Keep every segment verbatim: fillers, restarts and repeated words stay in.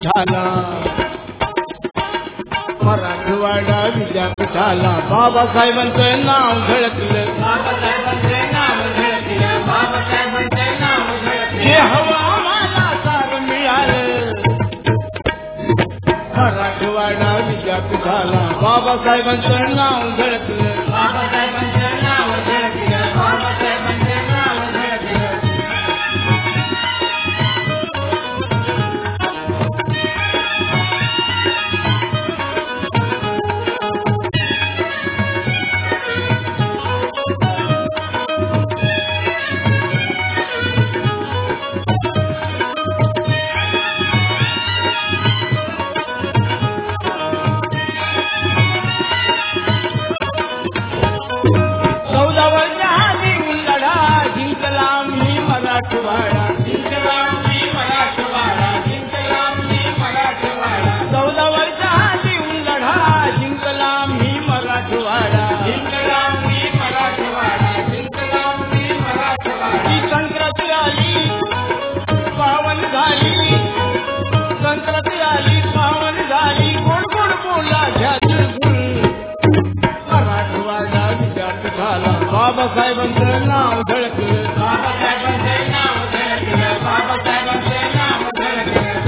विद्यापीठाला मराठवाडा विद्यापीठाला बाबासाहेबांचं नाव झळकलं बाबासाहेबांचं नाव झळकलं बाबासाहेबांचं नाव झळकलं जे हवं आम्हाला सारं मिळालं मराठवाडा विद्यापीठाला बाबासाहेबांचं नाव झळकलं बाबासाहेबांचं नाव झळकलं बाबासाहेबांचं नाव झळकलं बाबासाहेबांचं नाव झळकलं बाबासाहेबांचं नाव झळकलं बाबासाहेबांचं नाव झळकलं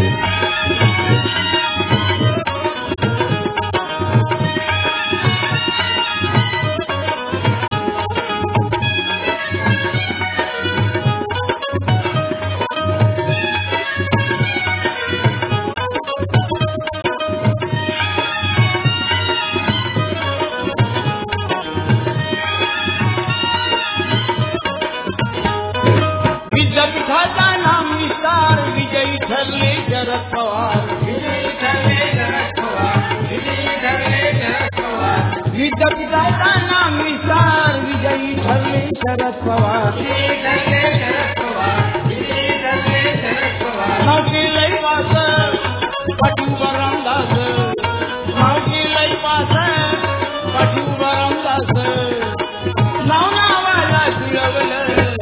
विद्यापीठाचा नाम विस्तार विजयी ठरले शरद पवार विजयी ठरले शरद पवार विजयी ठरले शरद पवार विद्यापीठाचा नाम विस्तार विजयी ठरले शरद पवार विजयी ठरले शरद पवार विजयी ठरले शरद पवार नाव केलंय पास पाठीवर रामदास नाव केलंय पास पाठीवर रामदास नाव नावाला जुळवलं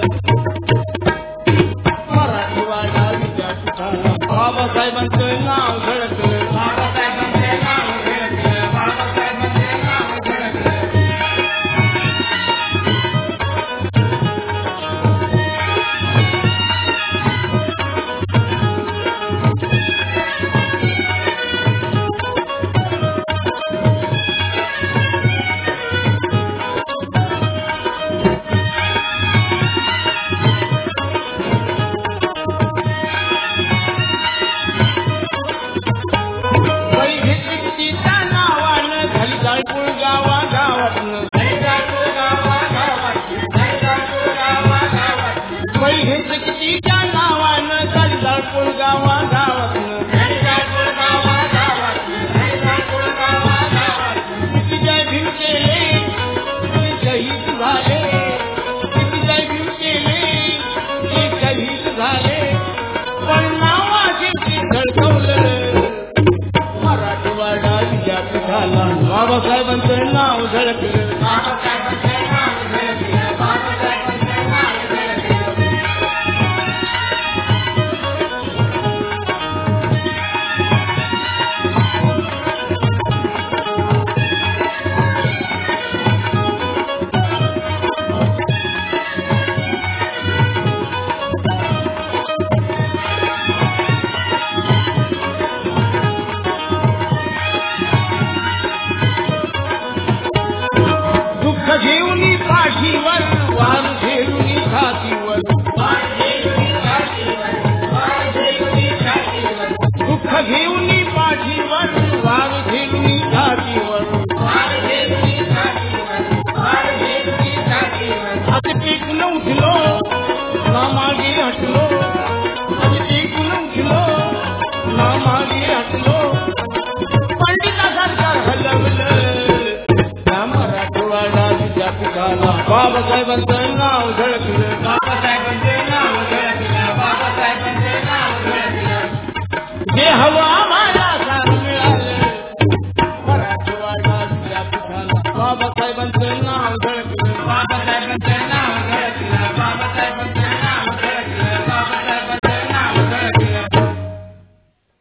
बाबासाहेबांचं नाव झळकलं बाबासाहेबांचं नाव झळकलं बाबासाहेबांचं नाव झळकलं मराठवाडा विद्यापीठाला बाबासाहेबांचं नाव झळकलं बाबासाहेबांचं नाव झळकलं बाबासाहेबांचं नाव झळकलं घेऊनी पाठीवर वार घेऊनी छातीवर दुःख घेऊनी पाठीवर वार घेऊनी छातीवर अति टेकून उठलो ना मागे हटलो अति टेकून उठलो ना मागे हटलो पंडितासारखं हलवलं बाबासाहेबांचं नाव झळकलं बाबासाहेबांचं नाव झळकलं बाबासाहेबांचं नाव झळकलं जे हवं आम्हाला सारं मिळालं मराठवाडा विद्यापीठाला बाबासाहेबांचं नाव झळकलं बाबासाहेबांचं नाव